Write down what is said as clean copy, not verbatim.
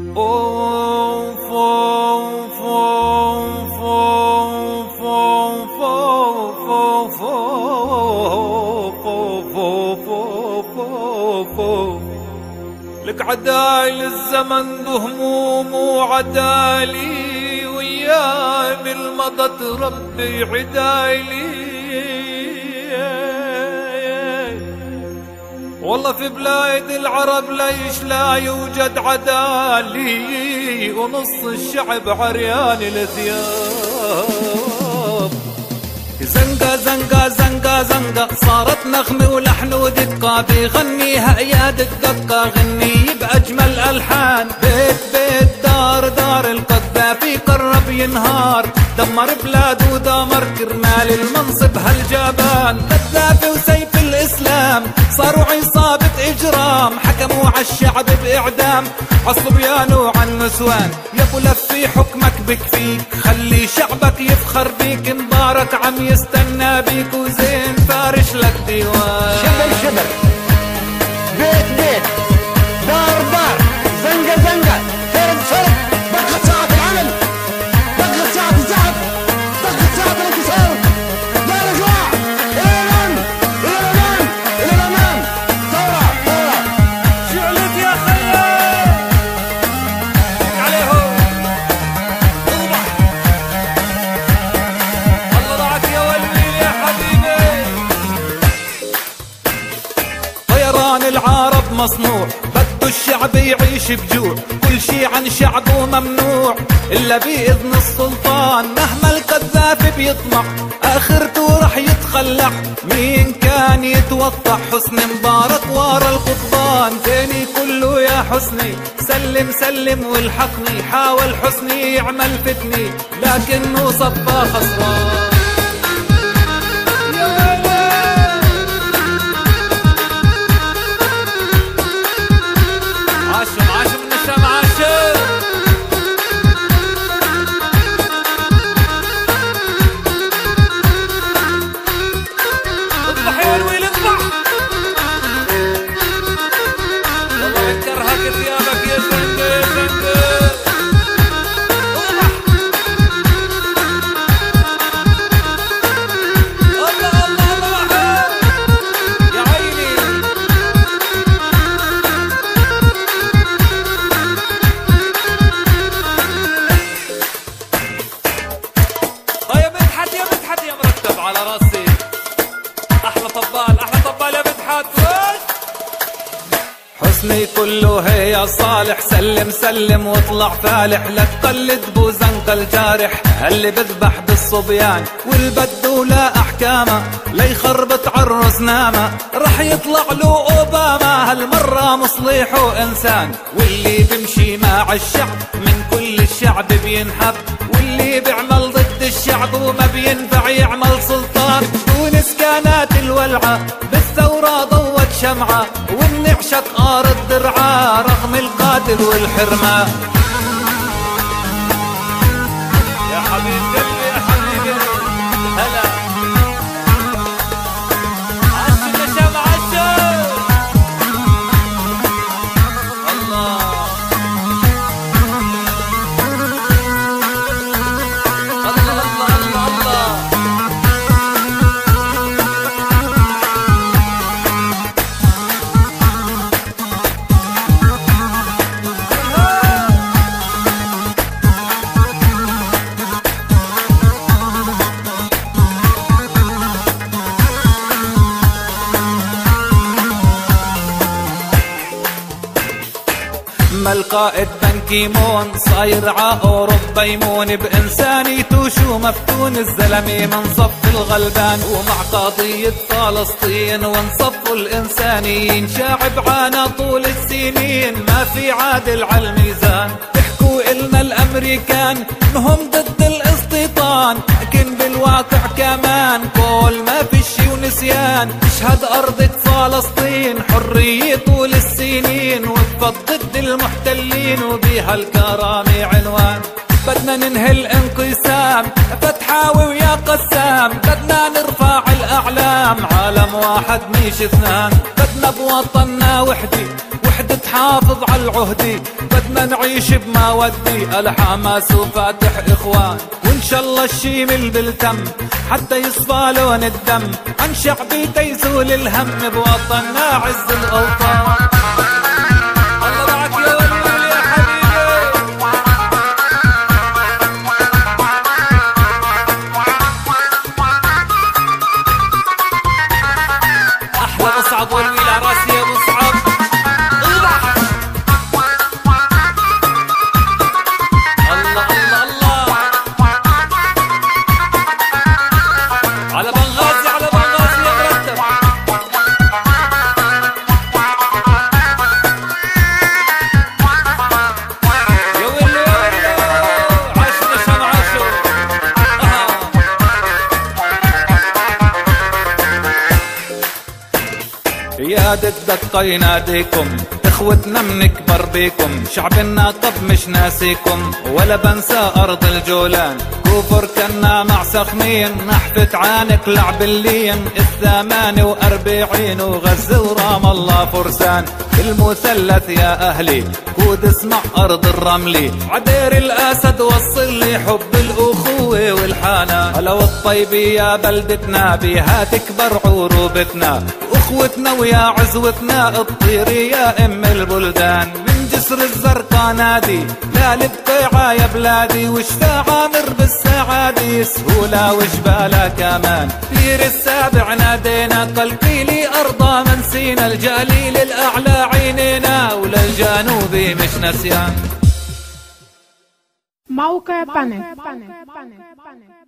لك عدايل الزمن بهموم وعدالي وياي بالمضت ربي عدايلي. والله في بلاد العرب ليش لا يوجد عدالي ونص الشعب عريان الثياب. زنقة زنقة زنقة زنقة صارت نغمة ولحن ودقة بيغنيها اياد الدقة غني بأجمل ألحان. بيت بيت دار دار القذافي قرب ينهار دمر بلاد ودمر كرمال المنصب هالجبان. قذافي وسيف الإسلام صاروا عصابة إجرام حكموا عالشعب بإعدام عالصبيان وعالنسوان. يا ابو لفي حكمك بكفيك خلي شعبك يفخر بيك مبارك عم يستنى بيك وزين فارش لك ديوان. شبر شبر بيت بيت دار دار زنقة زنقة فرد فرد دقت ساعة العمل دقت ساعة الزعف دقت ساعة الانتصار. يا رجاء إلى الأمام إلى الأمام إلى الأمام. ثورة ثورة شعلت يا خيال عليهم الله ضعك يا ولي يا حبيبي. طيران العرب مصنوع بده الشعب يعيش بجوع كل شي عن شعبه ممنوع إلا بإذن السلطان. مهما القذافي بيطمع آخرته رح يتخلع مين كان يتوقع حسني مبارك ورا القضبان. تاني كله يا حسني سلم سلم والحقني حاول حسني يعمل فتني لكنه صفى خسران. على راسي احلى طبال احلى طبال يا مدحت. حسني كله هي صالح سلم سلم واطلع فالح لا تقلد بوزنقة الجارح اللي بذبح بالصبيان والبدو لا احكامه لا يخربط عالرس نامه. رح يطلع له اوباما هالمره مصلح وانسان واللي بمشي مع الشعب من كل الشعب بينحب واللي بيعمل ضد الشعب وما بينفع يعمل سلطان. تونس كانت الولعة بالثورة ضوت شمعة وبنعشق أرض درعا رغم القاتل والحرمان. يا حبيب قلبي يا حبيبي هلا عشق نشام عشق الله القائد بن كيمون صاير ع اوروبا يمون بانسانيته شو مفتون الزلمه من صف الغلبان ومع قضيه فلسطين وانصفوا الانسانيين شاعب عانى طول السنين ما في عادل على الميزان. بيحكوا النا الامريكان انهم ضد الاستيطان لكن بالواقع كمان كل ما في شي ونسيان. تشهد ارض فلسطين حريه طول السنين وقفت ضد المحتلين وبيها الكرامة عنوان. بدنا ننهي الانقسام فتحاوي ويا قسام بدنا نرفع الاعلام عالم واحد مش اثنان. بدنا بوطننا وحدة تحافظ على العهدي، بدنا نعيش بما ودي، الحماس وفاتح اخوان، وان شاء الله الشيم بالتم حتى يصفى لون الدم، عن شعبي تيزول الهم بوطننا عز الاوطان. الله معك يا ولي يا حبيبي. احلى مصعب والويل على راسي يا مصعب. الله الله الله على بنغازي، على بنغازي يا مرتب. يا ويلي يا ويلي عاشوا نشان عاشوا. يا دقة يناديكم اخوتنا منكبر بيكم، شعبنا طب مش ناسيكم ولا بنسى ارض الجولان، كفر كنا مع سخمين نحفت عانك لعب اللين، 48 وغزة ورام الله فرسان، المثلث يا اهلي كود اسمع ارض الرملي، عدير الاسد وصل لي حب الاخوه والحنان، هلا والطيبي يا بلدتنا بيها تكبر عروبتنا، اخوتنا ويا عزوتنا الطيري يا ام البلدان، من جسر الزرقاء نادي لا لبقيعة يا بلادي، وشفا عامر بالسعادي سهولة وجبالة كمان، بير السابع نادينا قلبي لي أرضا من سينا، الجليل الأعلى عينينا وللجنوبي مش نسيان. موقع بانك.